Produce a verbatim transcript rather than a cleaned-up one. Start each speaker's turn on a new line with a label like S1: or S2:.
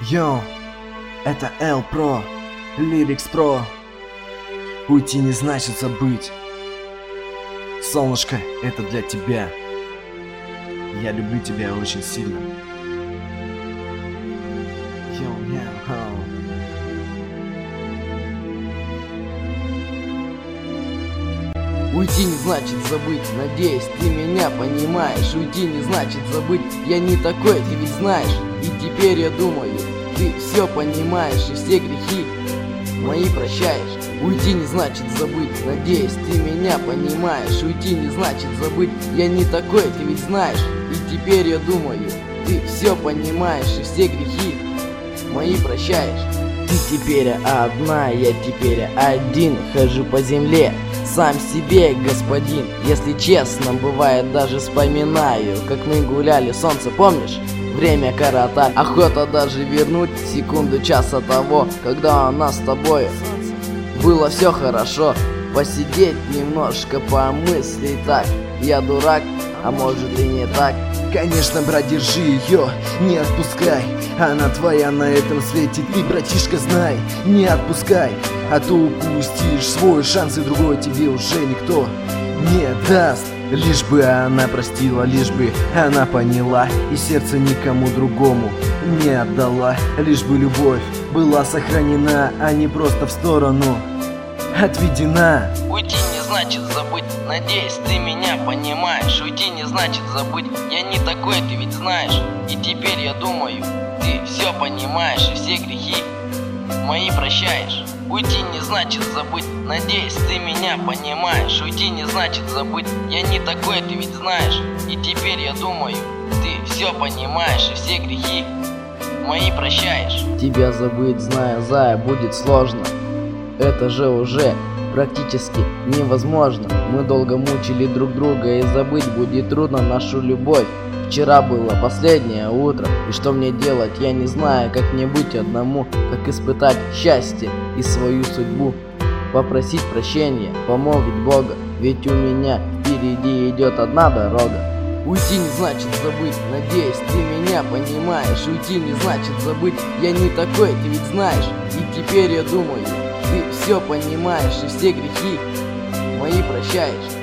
S1: Йоу, это L Pro, Lyrics Pro. Уйти не значит забыть. Солнышко, это для тебя. Я люблю тебя очень сильно. Йоу, йоу.
S2: Уйти не значит забыть, надеюсь, ты меня понимаешь. Уйти не значит забыть, я не такой, ты ведь знаешь. И теперь я думаю, ты все понимаешь и все грехи мои прощаешь. Уйти не значит забыть, надеюсь, ты меня понимаешь. Уйти не значит забыть, я не такой, ты ведь знаешь. И теперь я думаю, ты все понимаешь и все грехи мои прощаешь. Ты теперь одна, я теперь один, хожу по земле, сам себе господин. Если честно, бывает даже вспоминаю, как мы гуляли, солнце, помнишь? Время коротать, охота даже вернуть секунду часа того, когда у нас с тобой было все хорошо. Посидеть немножко, помыслить так. Я дурак, а может и не так.
S1: Конечно, брат, держи ее, не отпускай. Она твоя на этом свете, ты, братишка, знай. Не отпускай, а то упустишь свой шанс, и другой тебе уже никто не даст. Лишь бы она простила, лишь бы она поняла, и сердце никому другому не отдала. Лишь бы любовь была сохранена, а не просто в сторону отведена.
S2: Уйти не значит забыть, надеюсь, ты меня понимаешь. Уйти не значит забыть, я не такой, ты ведь знаешь. И теперь я думаю, ты все понимаешь и все грехи мои прощаешь. Уйти не значит забыть, надеюсь, ты меня понимаешь. Уйти не значит забыть, я не такой, ты ведь знаешь. И теперь я думаю, ты все понимаешь и все грехи мои прощаешь. Тебя забыть, зная, зая, будет сложно. Это же уже практически невозможно. Мы долго мучили друг друга, и забыть будет трудно нашу любовь. Вчера было последнее утро, и что мне делать, я не знаю. Как мне быть одному, как испытать счастье и свою судьбу. Попросить прощения, помолвить Бога, ведь у меня впереди идет одна дорога. Уйти не значит забыть, надеюсь, ты меня понимаешь. Уйти не значит забыть, я не такой, ты ведь знаешь. И теперь я думаю, ты все понимаешь и все грехи мои прощаешь.